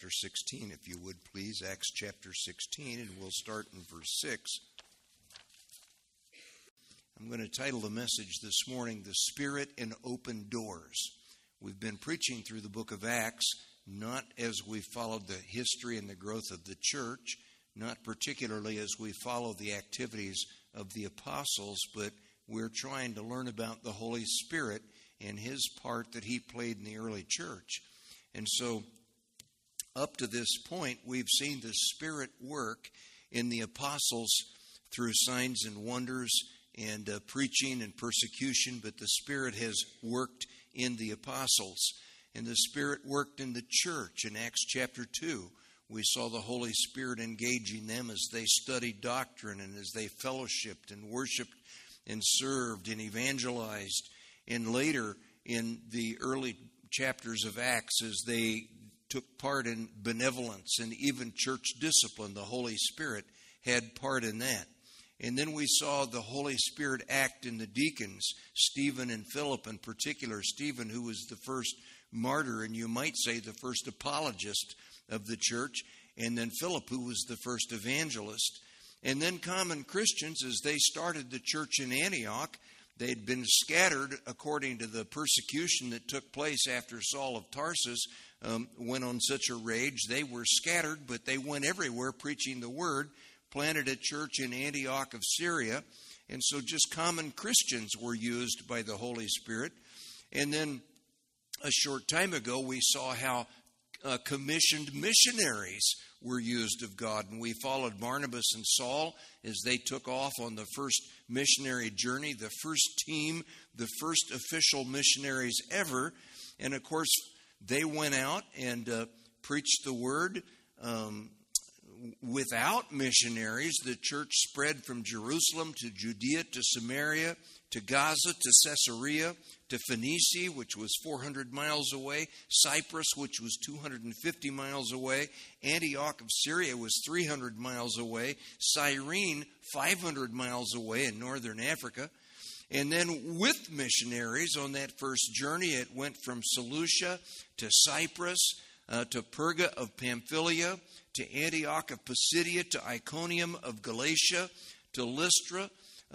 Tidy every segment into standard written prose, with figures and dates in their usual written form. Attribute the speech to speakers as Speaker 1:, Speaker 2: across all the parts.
Speaker 1: chapter 16, if you would please. Acts chapter 16, and we'll start in verse 6. I'm going to title the message this morning, The Spirit and Open Doors. We've been preaching through the book of Acts, not as we followed the history and the growth of the church, not particularly as we follow the activities of the apostles, but we're trying to learn about the Holy Spirit and his part that he played in the early church. And so, up to this point, we've seen the Spirit work in the apostles through signs and wonders and preaching and persecution, but the Spirit has worked in the apostles. And the Spirit worked in the church. In Acts chapter 2, we saw the Holy Spirit engaging them as they studied doctrine and as they fellowshiped and worshiped and served and evangelized. And later in the early chapters of Acts, as they took part in benevolence and even church discipline, the Holy Spirit had part in that. And then we saw the Holy Spirit act in the deacons, Stephen and Philip in particular. Stephen, who was the first martyr, and you might say the first apologist of the church, and then Philip, who was the first evangelist. And then common Christians, as they started the church in Antioch, they'd been scattered according to the persecution that took place after Saul of Tarsus went on such a rage. They were scattered, but they went everywhere preaching the word, planted a church in Antioch of Syria. And so just common Christians were used by the Holy Spirit. And then a short time ago, we saw how commissioned missionaries were used of God. And we followed Barnabas and Saul as they took off on the first missionary journey, the first team, the first official missionaries ever. And of course, they went out and preached the word. Without missionaries, the church spread from Jerusalem to Judea to Samaria, to Gaza, to Caesarea, to Phoenicia, which was 400 miles away, Cyprus, which was 250 miles away, Antioch of Syria was 300 miles away, Cyrene, 500 miles away in northern Africa. And then with missionaries on that first journey, it went from Seleucia to Cyprus, to Perga of Pamphylia, to Antioch of Pisidia, to Iconium of Galatia, to Lystra,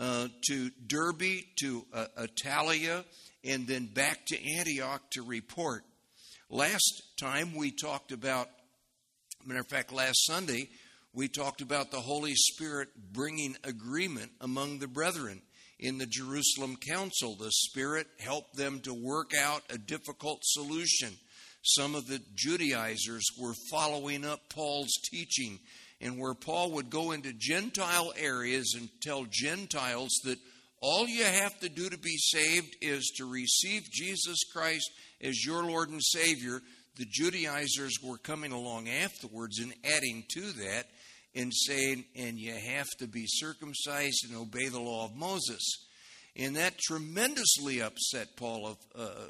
Speaker 1: to Derbe, to Attalia, and then back to Antioch to report. Last time we talked about, matter of fact, last Sunday, we talked about the Holy Spirit bringing agreement among the brethren. In the Jerusalem Council, the Spirit helped them to work out a difficult solution. Some of the Judaizers were following up Paul's teaching, and where Paul would go into Gentile areas and tell Gentiles that all you have to do to be saved is to receive Jesus Christ as your Lord and Savior, the Judaizers were coming along afterwards and adding to that and saying, and you have to be circumcised and obey the law of Moses. And that tremendously upset Paul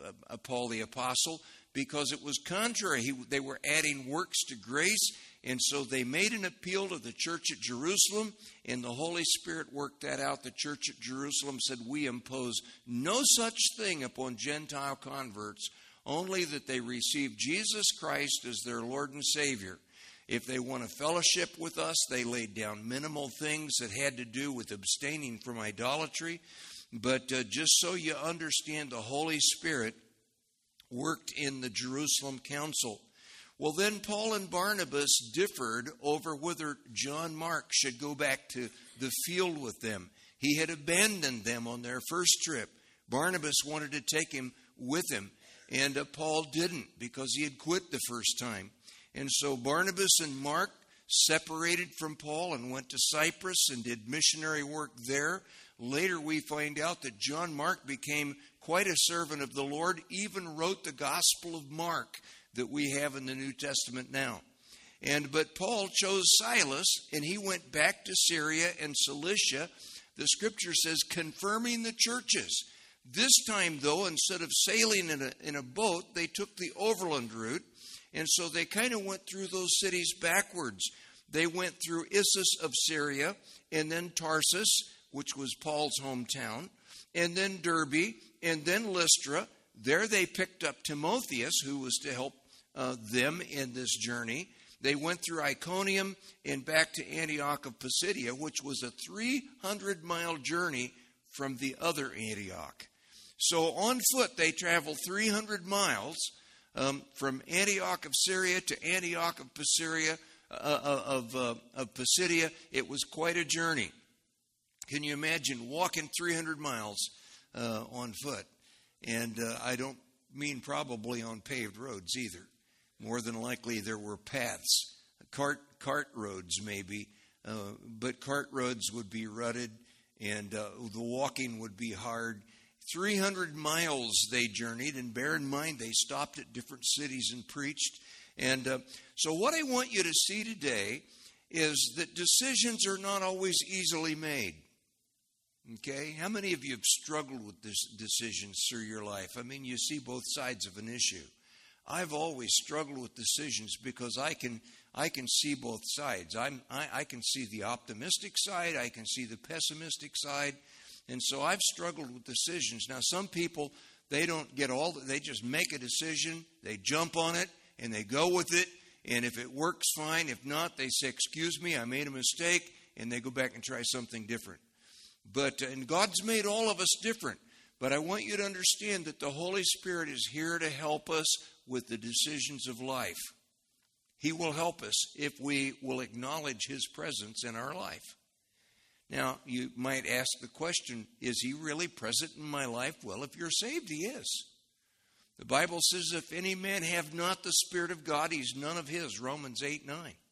Speaker 1: the Apostle, because it was contrary. They were adding works to grace, and so they made an appeal to the church at Jerusalem, and the Holy Spirit worked that out. The church at Jerusalem said, we impose no such thing upon Gentile converts, only that they receive Jesus Christ as their Lord and Savior. If they want to fellowship with us, they laid down minimal things that had to do with abstaining from idolatry. But just so you understand, the Holy Spirit worked in the Jerusalem Council. Well, then Paul and Barnabas differed over whether John Mark should go back to the field with them. He had abandoned them on their first trip. Barnabas wanted to take him with him, and Paul didn't, because he had quit the first time. And so Barnabas and Mark separated from Paul and went to Cyprus and did missionary work there. Later we find out that John Mark became quite a servant of the Lord, even wrote the Gospel of Mark that we have in the New Testament now. But Paul chose Silas, and he went back to Syria and Cilicia, the scripture says, confirming the churches. This time, though, instead of sailing in a boat, they took the overland route, and so they kind of went through those cities backwards. They went through Issus of Syria, and then Tarsus, which was Paul's hometown, and then Derbe, and then Lystra. There they picked up Timotheus, who was to help them in this journey. They went through Iconium and back to Antioch of Pisidia, which was a 300-mile journey from the other Antioch. So on foot, they traveled 300 miles from Antioch of Syria to Antioch of Pisidia. It was quite a journey. Can you imagine walking 300 miles on foot? And I don't mean probably on paved roads either. More than likely there were paths, cart roads maybe, but cart roads would be rutted and the walking would be hard. 300 miles they journeyed, and bear in mind they stopped at different cities and preached. And so what I want you to see today is that decisions are not always easily made. Okay? How many of you have struggled with this decisions through your life? I mean, you see both sides of an issue. I've always struggled with decisions because I can see both sides. I can see the optimistic side. I can see the pessimistic side. And so I've struggled with decisions. Now, some people, they don't get they just make a decision, they jump on it, and they go with it. And if it works, fine. If not, they say, excuse me, I made a mistake, and they go back and try something different. And God's made all of us different. But I want you to understand that the Holy Spirit is here to help us with the decisions of life. He will help us if we will acknowledge His presence in our life. Now, you might ask the question, is He really present in my life? Well, if you're saved, He is. The Bible says, if any man have not the Spirit of God, he's none of His, Romans 8:9.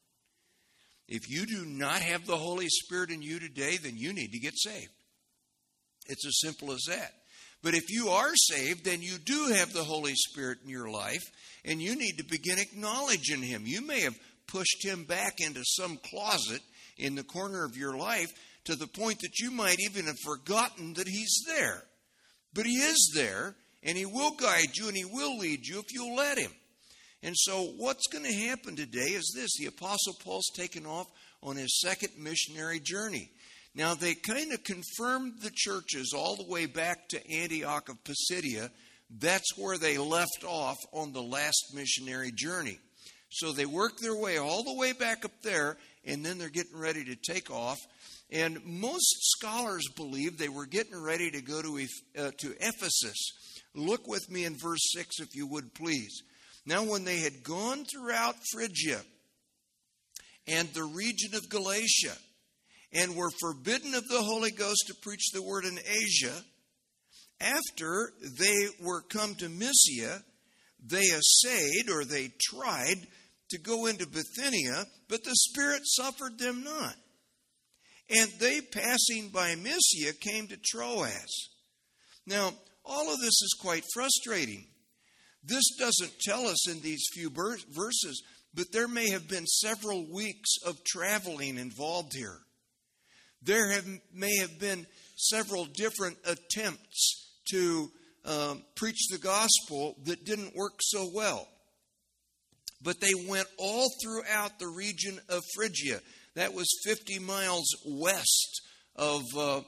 Speaker 1: If you do not have the Holy Spirit in you today, then you need to get saved. It's as simple as that. But if you are saved, then you do have the Holy Spirit in your life, and you need to begin acknowledging Him. You may have pushed Him back into some closet in the corner of your life to the point that you might even have forgotten that He's there. But He is there, and He will guide you, and He will lead you if you'll let Him. And so what's going to happen today is this. The Apostle Paul's taken off on his second missionary journey. Now, they kind of confirmed the churches all the way back to Antioch of Pisidia. That's where they left off on the last missionary journey. So they worked their way all the way back up there, and then they're getting ready to take off. And most scholars believe they were getting ready to go to Ephesus. Look with me in verse 6, if you would, please. Now, when they had gone throughout Phrygia and the region of Galatia, and were forbidden of the Holy Ghost to preach the word in Asia, after they were come to Mysia, they essayed, or they tried, to go into Bithynia, but the Spirit suffered them not. And they, passing by Mysia, came to Troas. Now, all of this is quite frustrating. This doesn't tell us in these few verses, but there may have been several weeks of traveling involved here. There may have been several different attempts to preach the gospel that didn't work so well. But they went all throughout the region of Phrygia. That was 50 miles west of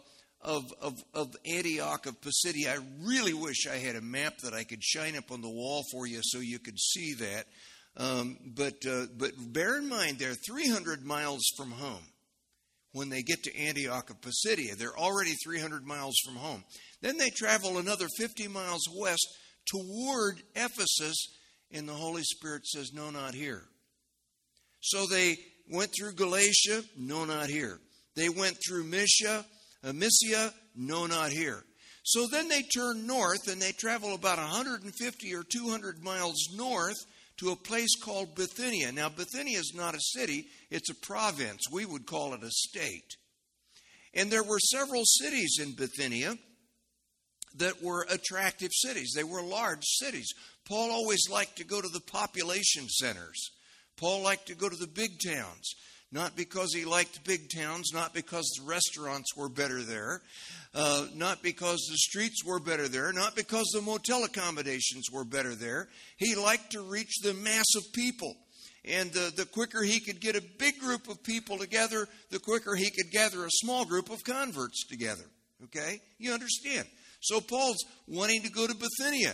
Speaker 1: Antioch of Pisidia. I really wish I had a map that I could shine up on the wall for you so you could see that. But bear in mind, they're 300 miles from home. When they get to Antioch of Pisidia, they're already 300 miles from home. Then they travel another 50 miles west toward Ephesus, and the Holy Spirit says, no, not here. So they went through Galatia, no, not here. They went through Mysia, no, not here. So then they turn north, and they travel about 150 or 200 miles north to a place called Bithynia. Now, Bithynia is not a city, it's a province. We would call it a state. And there were several cities in Bithynia that were attractive cities. They were large cities. Paul always liked to go to the population centers. Paul liked to go to the big towns. Not because he liked big towns, not because the restaurants were better there, not because the streets were better there, not because the motel accommodations were better there. He liked to reach the mass of people. And the quicker he could get a big group of people together, the quicker he could gather a small group of converts together. Okay? You understand? So Paul's wanting to go to Bithynia.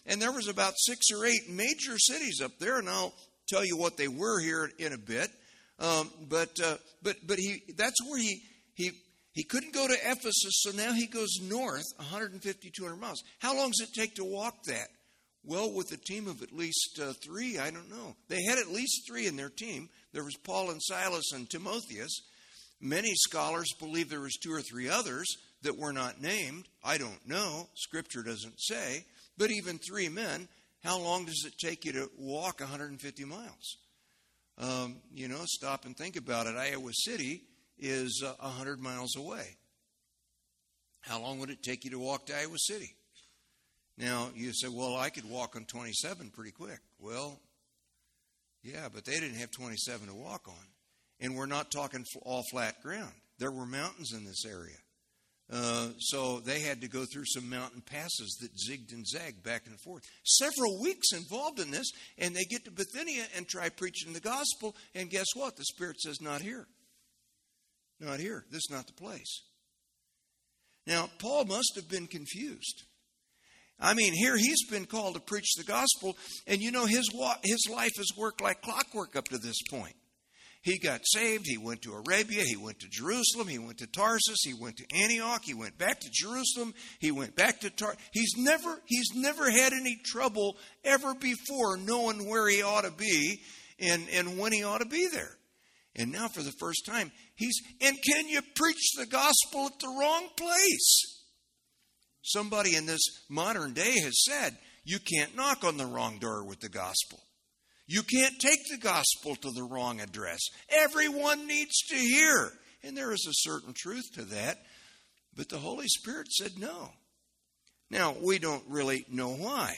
Speaker 1: And there was about 6 or 8 major cities up there, and I'll tell you what they were here in a bit. But that's where he couldn't go to Ephesus, so now he goes north 150, 200 miles. How long does it take to walk that? Well, with a team of at least 3, I don't know. They had at least 3 in their team. There was Paul and Silas and Timotheus. Many scholars believe there was 2 or 3 others that were not named. I don't know. Scripture doesn't say. But even 3 men, how long does it take you to walk 150 miles? Stop and think about it. Iowa City is 100 miles away. How long would it take you to walk to Iowa City? Now, you say, well, I could walk on 27 pretty quick. Well, yeah, but they didn't have 27 to walk on. And we're not talking all flat ground. There were mountains in this area. So they had to go through some mountain passes that zigged and zagged back and forth. Several weeks involved in this, and they get to Bithynia and try preaching the gospel, and guess what? The Spirit says, not here. Not here. This is not the place. Now, Paul must have been confused. I mean, here he's been called to preach the gospel, and his life has worked like clockwork up to this point. He got saved. He went to Arabia. He went to Jerusalem. He went to Tarsus. He went to Antioch. He went back to Jerusalem. He went back to Tarsus. He's never had any trouble ever before knowing where he ought to be and when he ought to be there. And now for the first time, and can you preach the gospel at the wrong place? Somebody in this modern day has said, you can't knock on the wrong door with the gospel. You can't take the gospel to the wrong address. Everyone needs to hear. And there is a certain truth to that. But the Holy Spirit said no. Now, we don't really know why.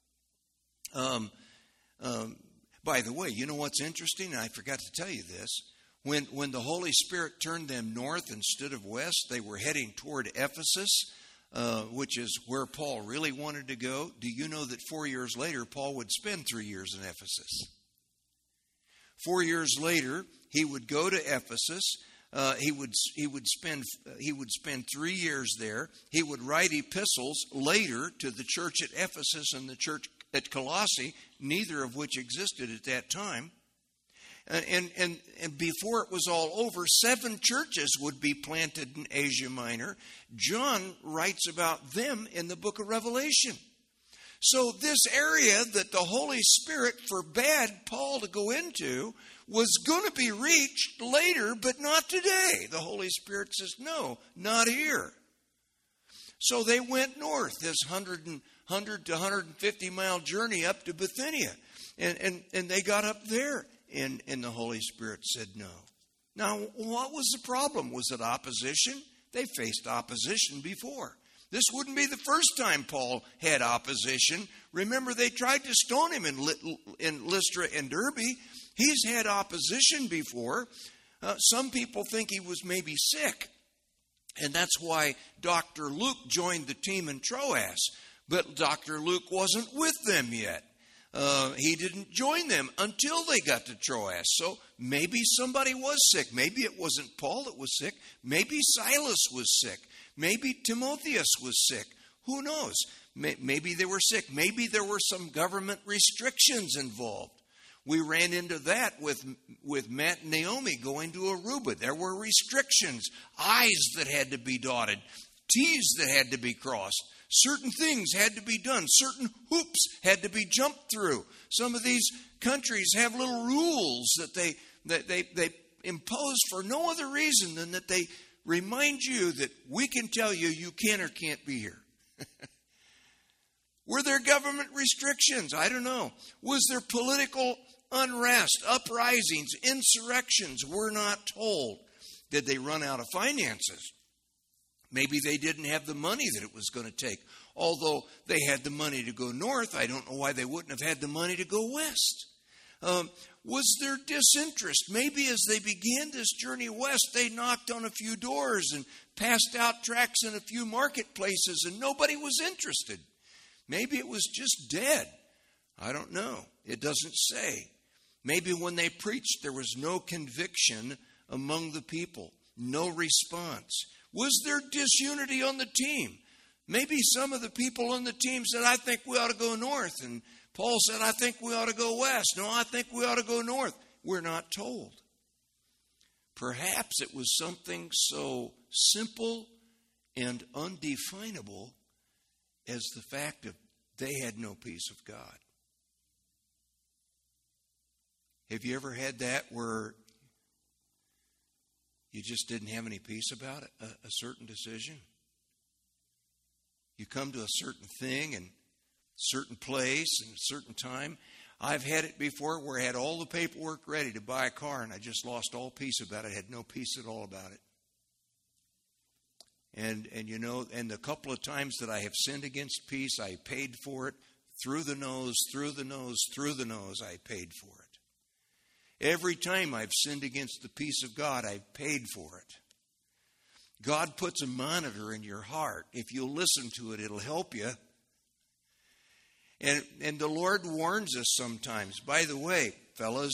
Speaker 1: By the way, you know what's interesting? I forgot to tell you this. When the Holy Spirit turned them north instead of west, they were heading toward Ephesus, which is where Paul really wanted to go. Do you know that 4 years later, Paul would spend 3 years in Ephesus? 4 years later, he would go to Ephesus. He would spend 3 years there. He would write epistles later to the church at Ephesus and the church at Colossae, neither of which existed at that time. And before it was all over, 7 churches would be planted in Asia Minor. John writes about them in the book of Revelation. So this area that the Holy Spirit forbade Paul to go into was going to be reached later, but not today. The Holy Spirit says, no, not here. So they went north, this 100 to 150 mile journey up to Bithynia. And they got up there. And the Holy Spirit said no. Now, what was the problem? Was it opposition? They faced opposition before. This wouldn't be the first time Paul had opposition. Remember, they tried to stone him in Lystra and Derbe. He's had opposition before. Some people think he was maybe sick. And that's why Dr. Luke joined the team in Troas. But Dr. Luke wasn't with them yet. He didn't join them until they got to Troas. So maybe somebody was sick. Maybe it wasn't Paul that was sick. Maybe Silas was sick. Maybe Timotheus was sick. Who knows? Maybe they were sick. Maybe there were some government restrictions involved. We ran into that with Matt and Naomi going to Aruba. There were restrictions, I's that had to be dotted, T's that had to be crossed. Certain things had to be done. Certain hoops had to be jumped through. Some of these countries have little rules that they impose for no other reason than that they remind you that we can tell you you can or can't be here. Were there government restrictions? I don't know. Was there political unrest, uprisings, insurrections? We're not told. Did they run out of finances? Maybe they didn't have the money that it was going to take. Although they had the money to go north, I don't know why they wouldn't have had the money to go west. Was there disinterest? Maybe as they began this journey west, they knocked on a few doors and passed out tracts in a few marketplaces and nobody was interested. Maybe it was just dead. I don't know. It doesn't say. Maybe when they preached, there was no conviction among the people, no response. Was there disunity on the team? Maybe some of the people on the team said, I think we ought to go north. And Paul said, I think we ought to go west. No, I think we ought to go north. We're not told. Perhaps it was something so simple and undefinable as the fact that they had no peace of God. Have you ever had that where you just didn't have any peace about it, a certain decision? You come to a certain thing and certain place and a certain time. I've had it before where I had all the paperwork ready to buy a car and I just lost all peace about it. I had no peace at all about it. And the couple of times that I have sinned against peace, I paid for it. Through the nose, I paid for it. Every time I've sinned against the peace of God, I've paid for it. God puts a monitor in your heart. If you'll listen to it, it'll help you. And the Lord warns us sometimes. By the way, fellas,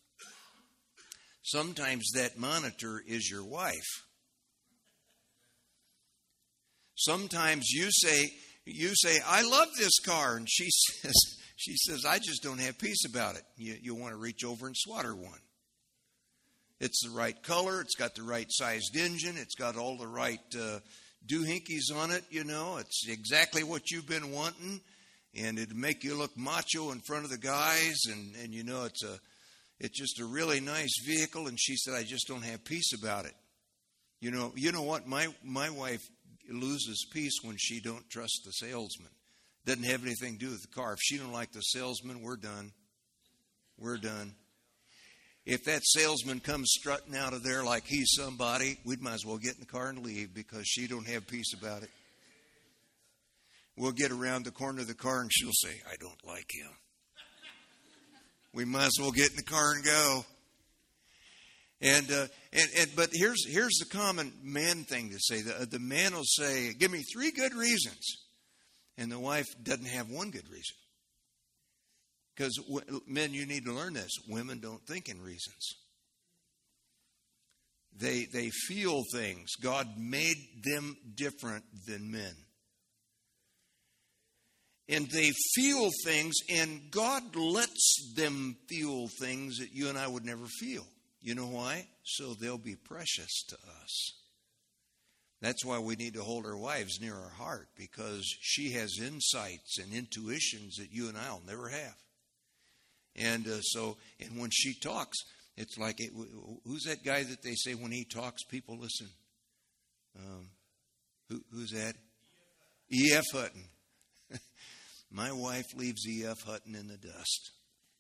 Speaker 1: sometimes that monitor is your wife. Sometimes you say, I love this car, and she says, I just don't have peace about it. You want to reach over and swat her one. It's the right color. It's got the right sized engine. It's got all the right doohickeys on it. It's exactly what you've been wanting, and it'd make you look macho in front of the guys. And it's just a really nice vehicle. And she said, I just don't have peace about it. You know what? My wife loses peace when she don't trust the salesman. Doesn't have anything to do with the car. If she don't like the salesman, we're done. We're done. If that salesman comes strutting out of there like he's somebody, we'd might as well get in the car and leave because she don't have peace about it. We'll get around the corner of the car and she'll say, I don't like him. We might as well get in the car and go. But here's the common man thing to say. The man will say, give me 3 good reasons. And the wife doesn't have one good reason. Because men, you need to learn this. Women don't think in reasons. They feel things. God made them different than men. And they feel things, and God lets them feel things that you and I would never feel. You know why? So they'll be precious to us. That's why we need to hold our wives near our heart, because she has insights and intuitions that you and I will never have. And when she talks, it's like, who's that guy that they say when he talks, people listen? Who's that? E.F. Hutton. My wife leaves E.F. Hutton in the dust.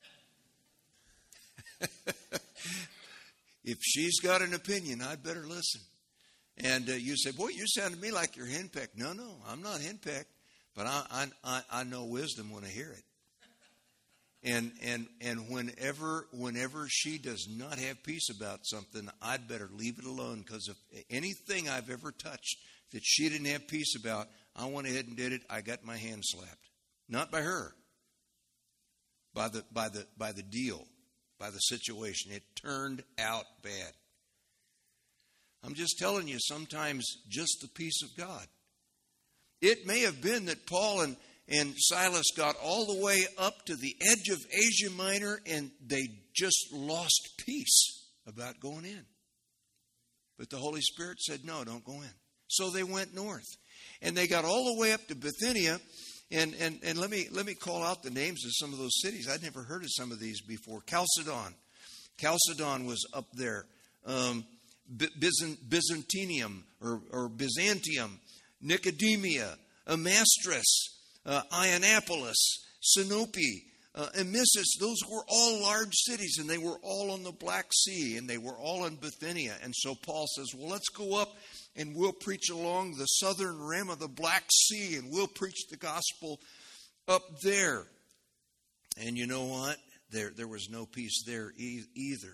Speaker 1: If she's got an opinion, I'd better listen. And you say, boy, you sound to me like you're henpecked. No, I'm not henpecked. But I know wisdom when I hear it. And whenever she does not have peace about something, I'd better leave it alone. Because if anything I've ever touched that she didn't have peace about, I went ahead and did it. I got my hand slapped. Not by her. By the deal. By the situation. It turned out bad. I'm just telling you, sometimes just the peace of God. It may have been that Paul and Silas got all the way up to the edge of Asia Minor and they just lost peace about going in. But the Holy Spirit said, no, don't go in. So they went north. And they got all the way up to Bithynia. And let me call out the names of some of those cities. I'd never heard of some of these before. Chalcedon. Chalcedon was up there. Byzantium or Byzantium, Nicodemia, Amastris, Ionapolis, Sinope, Amissus. Those were all large cities, and they were all on the Black Sea, and they were all in Bithynia. And so Paul says, well, let's go up and we'll preach along the southern rim of the Black Sea, and we'll preach the gospel up there. And you know what? There was no peace there either.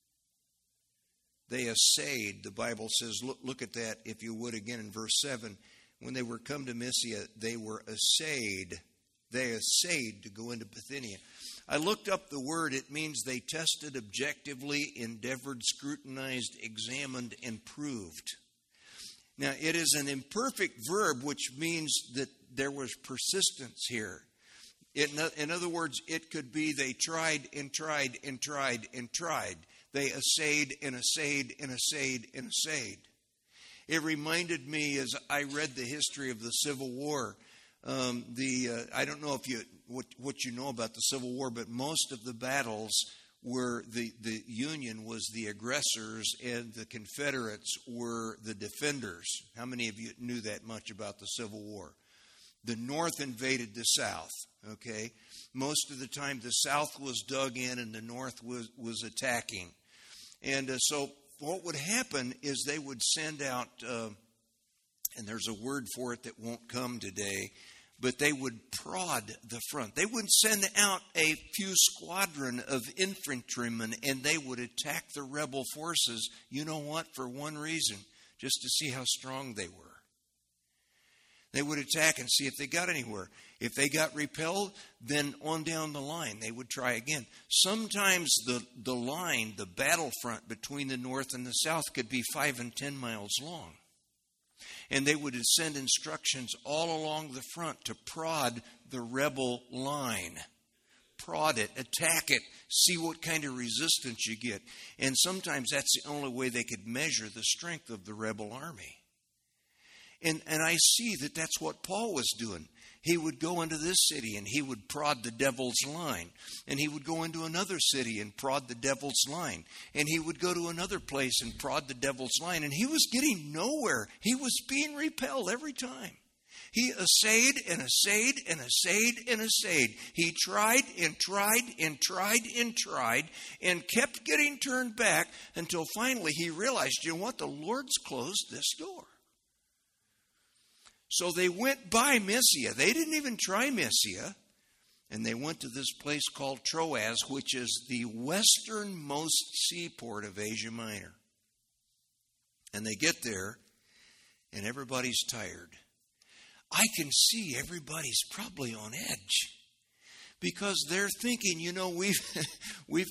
Speaker 1: They essayed, the Bible says, look at that, if you would, again in verse 7. When they were come to Mysia, they were essayed. They essayed to go into Bithynia. I looked up the word. It means they tested objectively, endeavored, scrutinized, examined, and proved. Now, it is an imperfect verb, which means that there was persistence here. In other words, it could be they tried and tried and tried and tried. They essayed and essayed and essayed and essayed. It reminded me as I read the history of the Civil War. I don't know if what you know about the Civil War, but most of the battles were the Union was the aggressors and the Confederates were the defenders. How many of you knew that much about the Civil War? The North invaded the South, okay? Most of the time the South was dug in and the North was attacking. And so what would happen is they would send out, and there's a word for it that won't come today, but they would prod the front. They would send out a few squadron of infantrymen and they would attack the rebel forces. You know what? For one reason, just to see how strong they were. They would attack and see if they got anywhere. If they got repelled, then on down the line, they would try again. Sometimes the line, the battlefront between the North and the South could be 5 and 10 miles long. And they would send instructions all along the front to prod the rebel line. Prod it, attack it, see what kind of resistance you get. And sometimes that's the only way they could measure the strength of the rebel army. And I see that that's what Paul was doing. He would go into this city and he would prod the devil's line. And he would go into another city and prod the devil's line. And he would go to another place and prod the devil's line. And he was getting nowhere. He was being repelled every time. He essayed and essayed and essayed and essayed. He tried and tried and tried and tried and kept getting turned back until finally he realized, you know what, the Lord's closed this door. So they went by Mysia. They didn't even try Mysia. And they went to this place called Troas, which is the westernmost seaport of Asia Minor. And they get there, and everybody's tired. I can see everybody's probably on edge. Because they're thinking, you know, we've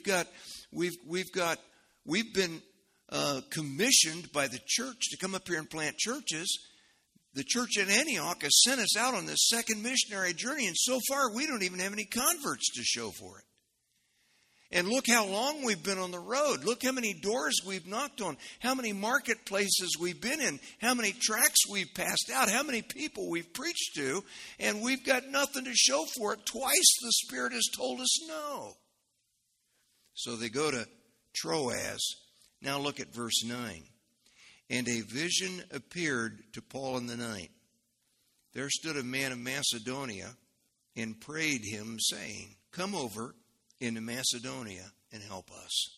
Speaker 1: been commissioned by the church to come up here and plant churches. The church at Antioch has sent us out on this second missionary journey, and so far we don't even have any converts to show for it. And look how long we've been on the road. Look how many doors we've knocked on, how many marketplaces we've been in, how many tracts we've passed out, how many people we've preached to, and we've got nothing to show for it. Twice the Spirit has told us no. So they go to Troas. Now look at verse 9. And a vision appeared to Paul in the night. There stood a man of Macedonia and prayed him, saying, come over into Macedonia and help us.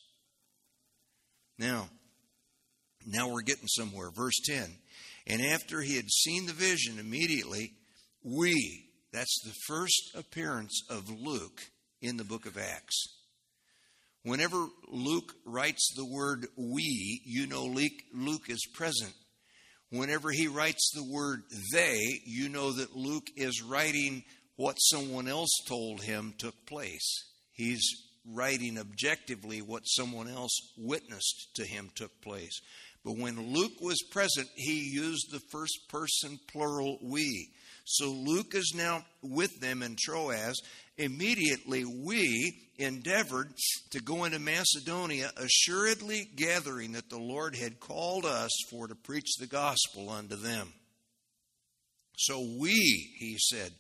Speaker 1: Now we're getting somewhere. Verse 10. And after he had seen the vision, immediately that's the first appearance of Luke in the book of Acts. Whenever Luke writes the word we, you know Luke is present. Whenever he writes the word they, you know that Luke is writing what someone else told him took place. He's writing objectively what someone else witnessed to him took place. But when Luke was present, he used the first person plural we. So Luke is now with them in Troas. Immediately we endeavored to go into Macedonia, assuredly gathering that the Lord had called us for to preach the gospel unto them. So he said,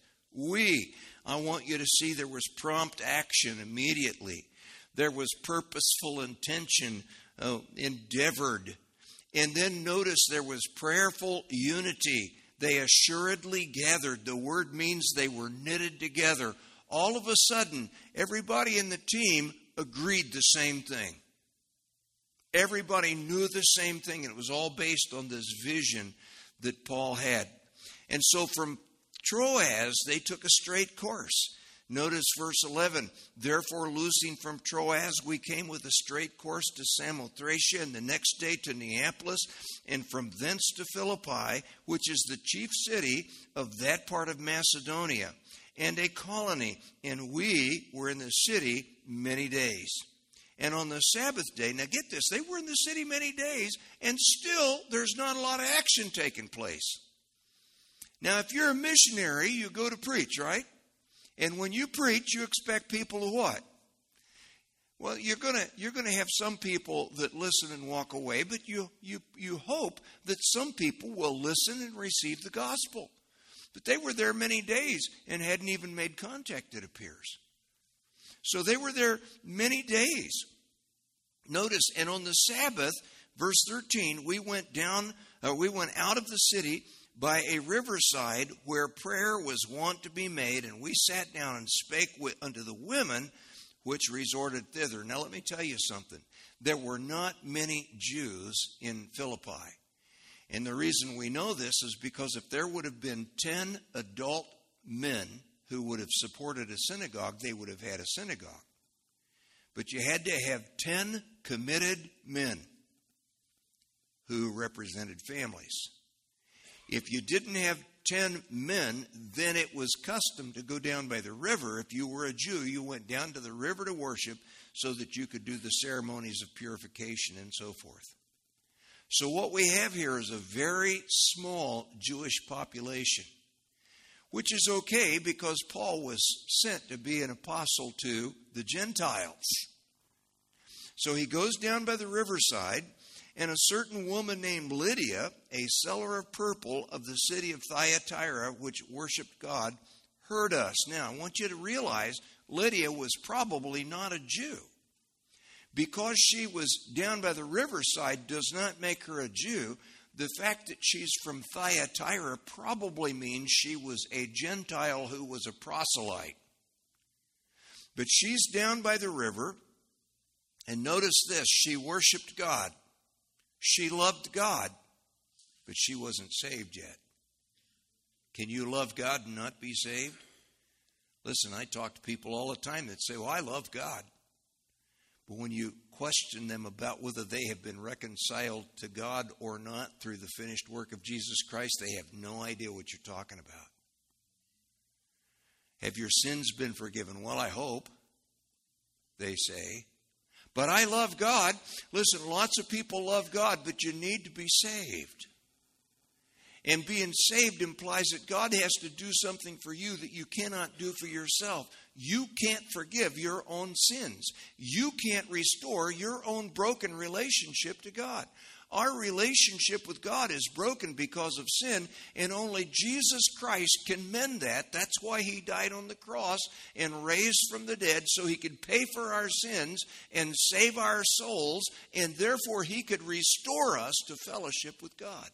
Speaker 1: I want you to see there was prompt action immediately. There was purposeful intention, endeavored. And then notice there was prayerful unity. They assuredly gathered. The word means they were knitted together. All of a sudden, everybody in the team agreed the same thing. Everybody knew the same thing, and it was all based on this vision that Paul had. And so from Troas, they took a straight course. Notice verse 11. Therefore, loosing from Troas, we came with a straight course to Samothracia, and the next day to Neapolis, and from thence to Philippi, which is the chief city of that part of Macedonia, and a colony. And we were in the city many days. And on the Sabbath day, now get this, they were in the city many days, and still there's not a lot of action taking place. Now, if you're a missionary, you go to preach, right? And when you preach, you expect people to what? Well, you're gonna have some people that listen and walk away, but you hope that some people will listen and receive the gospel. But they were there many days and hadn't even made contact, it appears. So they were there many days. Notice, and on the Sabbath, verse 13, we went out of the city by a riverside where prayer was wont to be made, and we sat down and spake unto the women which resorted thither. Now let me tell you something. There were not many Jews in Philippi. And the reason we know this is because if there would have been 10 adult men who would have supported a synagogue, they would have had a synagogue. But you had to have 10 committed men who represented families. If you didn't have 10 men, then it was custom to go down by the river. If you were a Jew, you went down to the river to worship so that you could do the ceremonies of purification and so forth. So what we have here is a very small Jewish population, which is okay because Paul was sent to be an apostle to the Gentiles. So he goes down by the riverside, and a certain woman named Lydia, a seller of purple of the city of Thyatira, which worshiped God, heard us. Now, I want you to realize Lydia was probably not a Jew. Because she was down by the riverside does not make her a Jew. The fact that she's from Thyatira probably means she was a Gentile who was a proselyte. But she's down by the river, and notice this, she worshiped God. She loved God, but she wasn't saved yet. Can you love God and not be saved? Listen, I talk to people all the time that say, well, I love God. But when you question them about whether they have been reconciled to God or not through the finished work of Jesus Christ, they have no idea what you're talking about. Have your sins been forgiven? Well, I hope, they say. But I love God. Listen, lots of people love God, but you need to be saved. And being saved implies that God has to do something for you that you cannot do for yourself. You can't forgive your own sins. You can't restore your own broken relationship to God. Our relationship with God is broken because of sin, and only Jesus Christ can mend that. That's why he died on the cross and raised from the dead, so he could pay for our sins and save our souls, and therefore he could restore us to fellowship with God.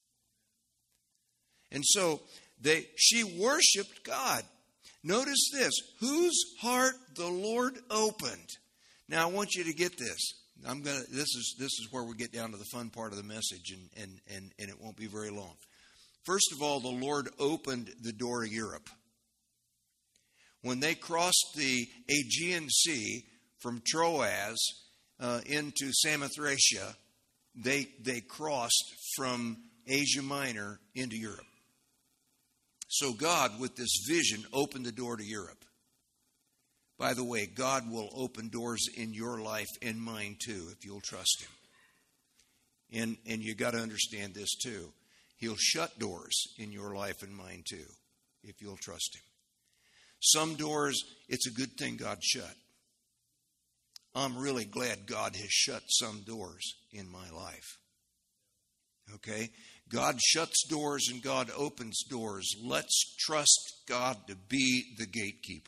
Speaker 1: And so she worshiped God. Notice this, whose heart the Lord opened. Now I want you to get this. This is where we get down to the fun part of the message, and it won't be very long. First of all, the Lord opened the door to Europe. When they crossed the Aegean Sea from Troas into Samothracia, they crossed from Asia Minor into Europe. So God, with this vision, opened the door to Europe. By the way, God will open doors in your life and mine too, if you'll trust him. And you got to understand this too. He'll shut doors in your life and mine too, if you'll trust him. Some doors, it's a good thing God shut. I'm really glad God has shut some doors in my life. Okay? God shuts doors and God opens doors. Let's trust God to be the gatekeeper.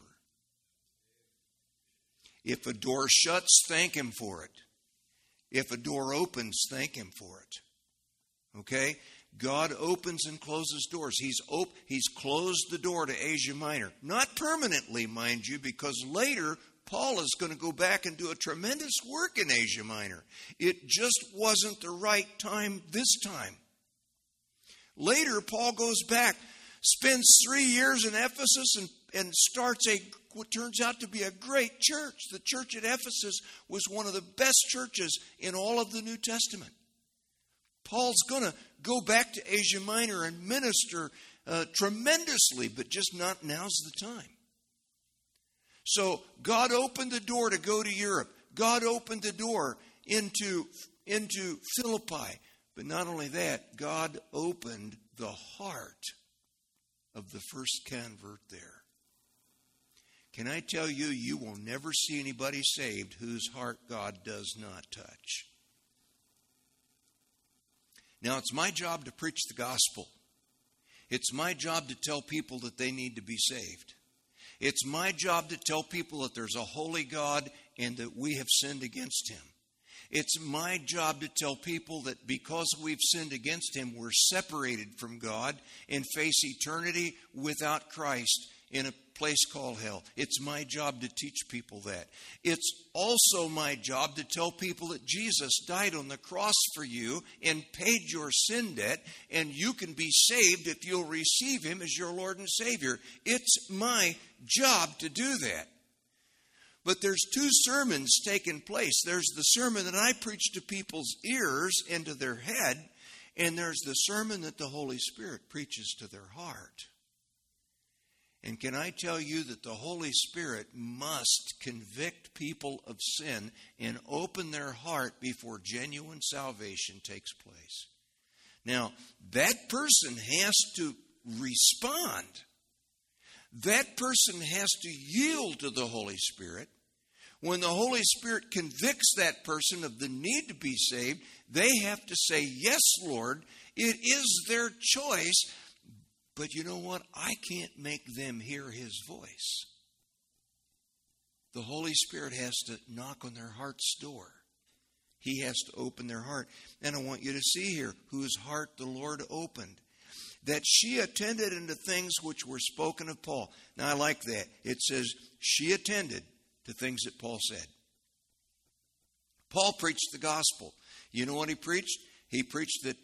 Speaker 1: If a door shuts, thank him for it. If a door opens, thank him for it. Okay? God opens and closes doors. He's closed the door to Asia Minor. Not permanently, mind you, because later Paul is going to go back and do a tremendous work in Asia Minor. It just wasn't the right time this time. Later, Paul goes back, spends 3 years in Ephesus and starts what turns out to be a great church. The church at Ephesus was one of the best churches in all of the New Testament. Paul's going to go back to Asia Minor and minister tremendously, but just not now's the time. So God opened the door to go to Europe. God opened the door into Philippi. But not only that, God opened the heart of the first convert there. Can I tell you, you will never see anybody saved whose heart God does not touch. Now, it's my job to preach the gospel. It's my job to tell people that they need to be saved. It's my job to tell people that there's a holy God and that we have sinned against Him. It's my job to tell people that because we've sinned against Him, we're separated from God and face eternity without Christ in a place called hell. It's my job to teach people that. It's also my job to tell people that Jesus died on the cross for you and paid your sin debt, and you can be saved if you'll receive Him as your Lord and Savior. It's my job to do that. But there's two sermons taking place. There's the sermon that I preach to people's ears and to their head, and there's the sermon that the Holy Spirit preaches to their heart. And can I tell you that the Holy Spirit must convict people of sin and open their heart before genuine salvation takes place? Now, that person has to respond. That person has to yield to the Holy Spirit. When the Holy Spirit convicts that person of the need to be saved, they have to say, "Yes, Lord." It is their choice. But you know what? I can't make them hear His voice. The Holy Spirit has to knock on their heart's door. He has to open their heart. And I want you to see here whose heart the Lord opened. That she attended unto things which were spoken of Paul. Now I like that. It says she attended to things that Paul said. Paul preached the gospel. You know what he preached? He preached that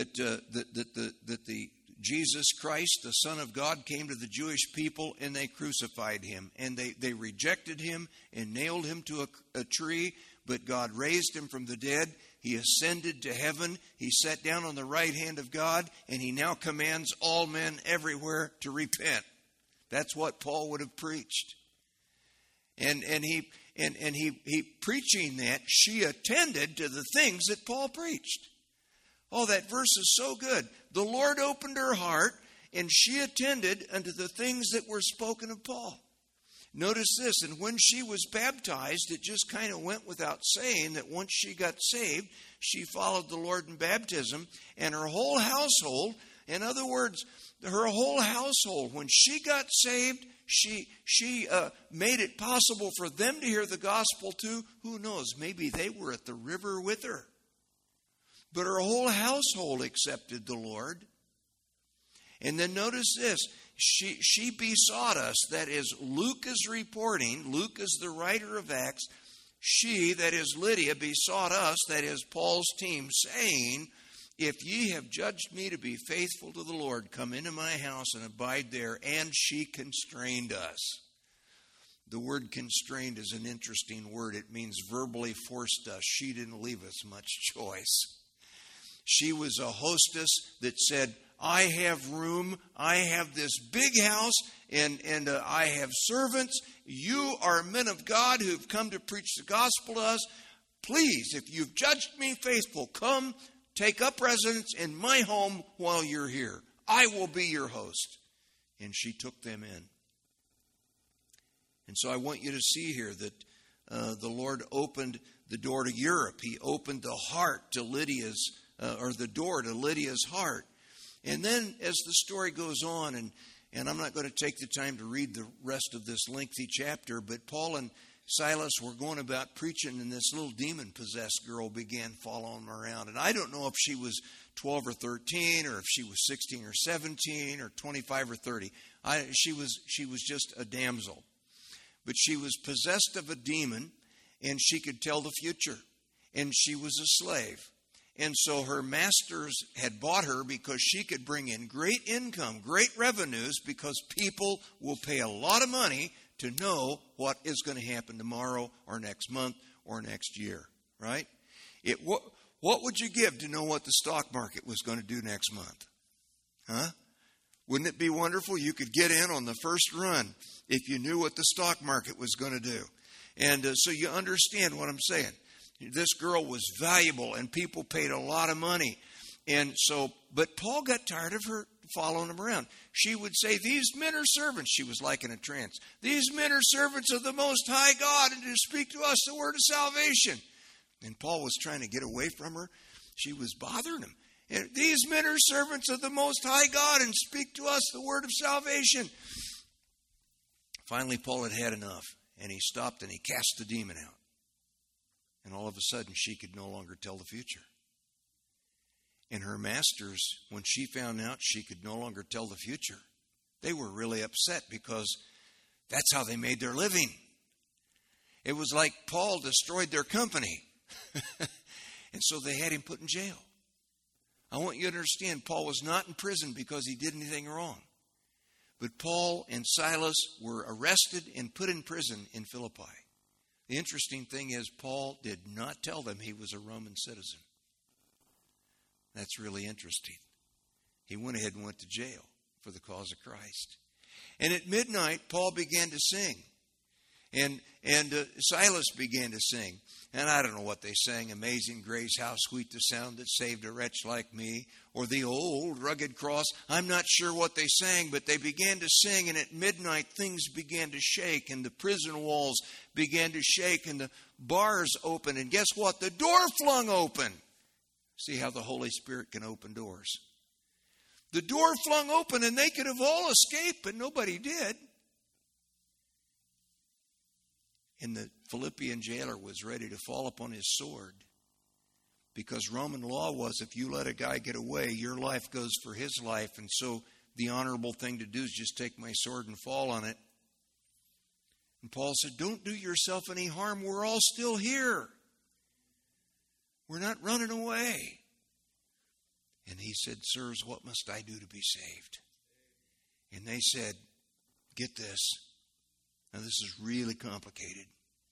Speaker 1: the Jesus Christ, the Son of God, came to the Jewish people and they crucified Him. And they rejected Him and nailed Him to a tree. But God raised Him from the dead. He ascended to heaven. He sat down on the right hand of God. And He now commands all men everywhere to repent. That's what Paul would have preached. And he preaching that, she attended to the things that Paul preached. Oh, that verse is so good. The Lord opened her heart, and she attended unto the things that were spoken of Paul. Notice this, and when she was baptized, it just kind of went without saying that once she got saved, she followed the Lord in baptism, and her whole household, in other words, her whole household, when she got saved, she made it possible for them to hear the gospel too. Who knows, maybe they were at the river with her. But her whole household accepted the Lord. And then notice this. She besought us, that is, Luke is reporting, Luke is the writer of Acts. She, that is Lydia, besought us, that is Paul's team, saying, "If ye have judged me to be faithful to the Lord, come into my house and abide there." And she constrained us. The word constrained is an interesting word. It means verbally forced us. She didn't leave us much choice. She was a hostess that said, "I have room, I have this big house, and I have servants. You are men of God who've come to preach the gospel to us. Please, if you've judged me faithful, come take up residence in my home while you're here. I will be your host." And she took them in. And so I want you to see here that the Lord opened the door to Europe. He opened the heart to Lydia's the door to Lydia's heart. And then as the story goes on, and I'm not going to take the time to read the rest of this lengthy chapter, but Paul and Silas were going about preaching, and this little demon-possessed girl began following them around. And I don't know if she was 12 or 13, or if she was 16 or 17, or 25 or 30. She was just a damsel. But she was possessed of a demon, and she could tell the future. And she was a slave. And so her masters had bought her because she could bring in great income, great revenues, because people will pay a lot of money to know what is going to happen tomorrow or next month or next year, right? What would you give to know what the stock market was going to do next month? Huh? Wouldn't it be wonderful? You could get in on the first run if you knew what the stock market was going to do. And so you understand what I'm saying. This girl was valuable, and people paid a lot of money. And so, but Paul got tired of her following him around. She would say, these men are servants. She was like in a trance. These men are servants of the Most High God, and to speak to us the word of salvation. And Paul was trying to get away from her. She was bothering him. And these men are servants of the Most High God, and speak to us the word of salvation. Finally, Paul had had enough, and he stopped and he cast the demon out. And all of a sudden, she could no longer tell the future. And her masters, when she found out she could no longer tell the future, they were really upset because that's how they made their living. It was like Paul destroyed their company. And so they had him put in jail. I want you to understand, Paul was not in prison because he did anything wrong. But Paul and Silas were arrested and put in prison in Philippi. The interesting thing is, Paul did not tell them he was a Roman citizen. That's really interesting. He went ahead and went to jail for the cause of Christ. And at midnight, Paul began to sing. And Silas began to sing. And I don't know what they sang. Amazing Grace, how sweet the sound that saved a wretch like me. Or the old rugged cross. I'm not sure what they sang, but they began to sing. And at midnight, things began to shake. And the prison walls began to shake. And the bars opened. And guess what? The door flung open. See how the Holy Spirit can open doors. The door flung open, and they could have all escaped, but nobody did. And the Philippian jailer was ready to fall upon his sword, because Roman law was, if you let a guy get away, your life goes for his life. And so the honorable thing to do is just take my sword and fall on it. And Paul said, don't do yourself any harm. We're all still here. We're not running away. And he said, sirs, what must I do to be saved? And they said, get this. Now this is really complicated.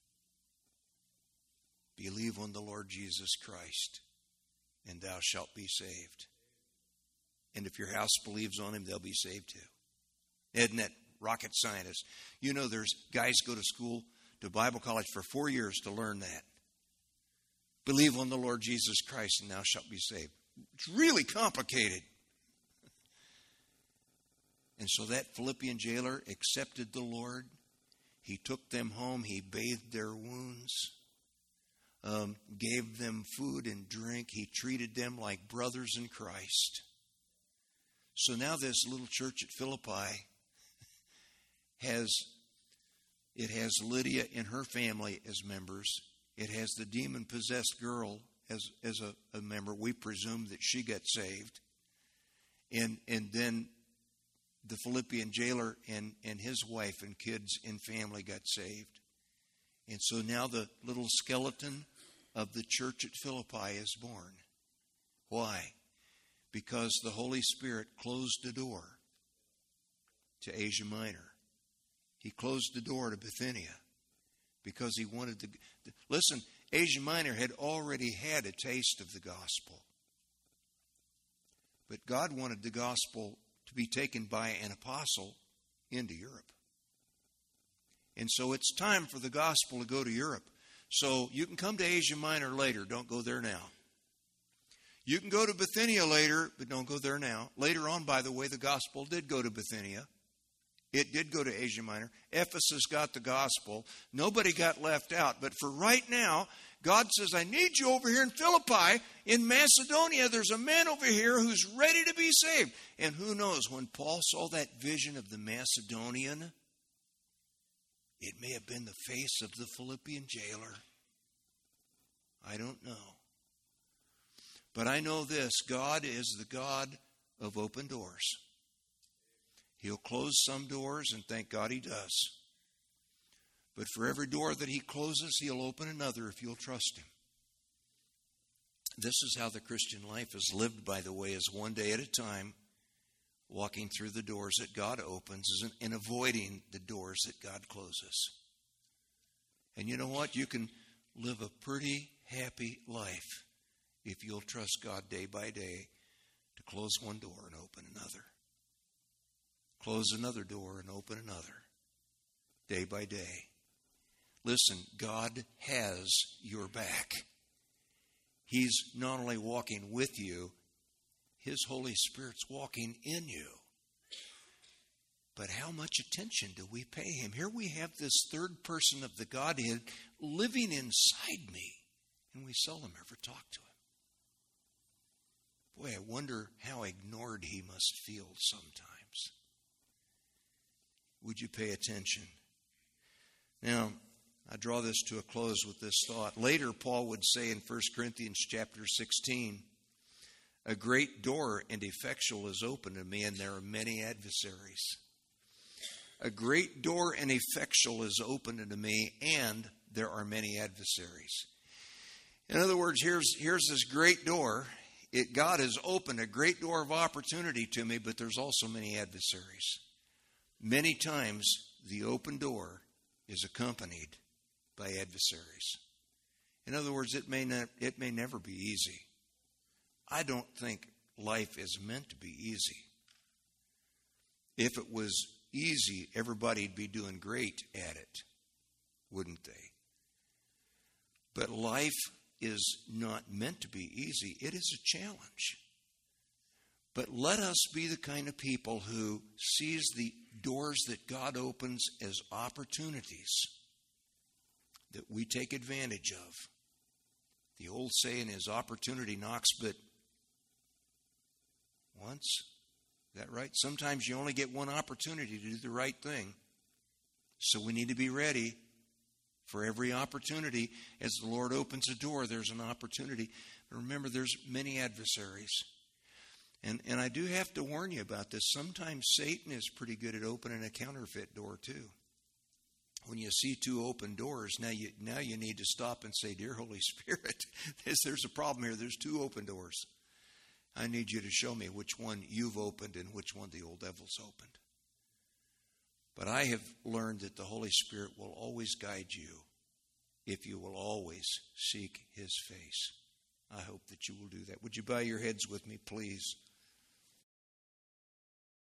Speaker 1: Believe on the Lord Jesus Christ, and thou shalt be saved. And if your house believes on him, they'll be saved too. Isn't that rocket scientist? You know, there's guys go to school, to Bible college for 4 years to learn that. Believe on the Lord Jesus Christ, and thou shalt be saved. It's really complicated. And so that Philippian jailer accepted the Lord. He took them home. He bathed their wounds, gave them food and drink. He treated them like brothers in Christ. So now this little church at Philippi has Lydia and her family as members. It has the demon-possessed girl as a member. We presume that she got saved. And then the Philippian jailer and his wife and kids and family got saved. And so now the little skeleton of the church at Philippi is born. Why? Because the Holy Spirit closed the door to Asia Minor. He closed the door to Bithynia because he wanted to... Listen, Asia Minor had already had a taste of the gospel. But God wanted the gospel to be taken by an apostle into Europe. And so it's time for the gospel to go to Europe. So you can come to Asia Minor later. Don't go there now. You can go to Bithynia later, but don't go there now. Later on, by the way, the gospel did go to Bithynia. It did go to Asia Minor. Ephesus got the gospel. Nobody got left out. But for right now, God says, I need you over here in Philippi. In Macedonia, there's a man over here who's ready to be saved. And who knows, when Paul saw that vision of the Macedonian, it may have been the face of the Philippian jailer. I don't know. But I know this, God is the God of open doors. He'll close some doors, and thank God he does. But for every door that he closes, he'll open another if you'll trust him. This is how the Christian life is lived, by the way, is one day at a time, walking through the doors that God opens and avoiding the doors that God closes. And you know what? You can live a pretty happy life if you'll trust God day by day to close one door and open another. Close another door and open another. Day by day. Listen, God has your back. He's not only walking with you, His Holy Spirit's walking in you. But how much attention do we pay Him? Here we have this third person of the Godhead living inside me, and we seldom ever talk to Him. Boy, I wonder how ignored He must feel sometimes. Would you pay attention? Now, I draw this to a close with this thought. Later, Paul would say in 1 Corinthians chapter 16, a great door and effectual is open to me, and there are many adversaries. A great door and effectual is open unto me, and there are many adversaries. In other words, here's this great door. God has opened a great door of opportunity to me, but there's also many adversaries. Many times, the open door is accompanied by adversaries. In other words, it may never be easy. I don't think life is meant to be easy. If it was easy, everybody'd be doing great at it, wouldn't they? But life is not meant to be easy. It is a challenge. But let us be the kind of people who sees the doors that God opens as opportunities that we take advantage of. The old saying is, opportunity knocks but once. Is that right? Sometimes you only get one opportunity to do the right thing. So we need to be ready for every opportunity. As the Lord opens a door, there's an opportunity. But remember, there's many adversaries. And I do have to warn you about this. Sometimes Satan is pretty good at opening a counterfeit door too. When you see two open doors, now you need to stop and say, Dear Holy Spirit, there's a problem here. There's two open doors. I need you to show me which one you've opened and which one the old devil's opened. But I have learned that the Holy Spirit will always guide you if you will always seek His face. I hope that you will do that. Would you bow your heads with me, please?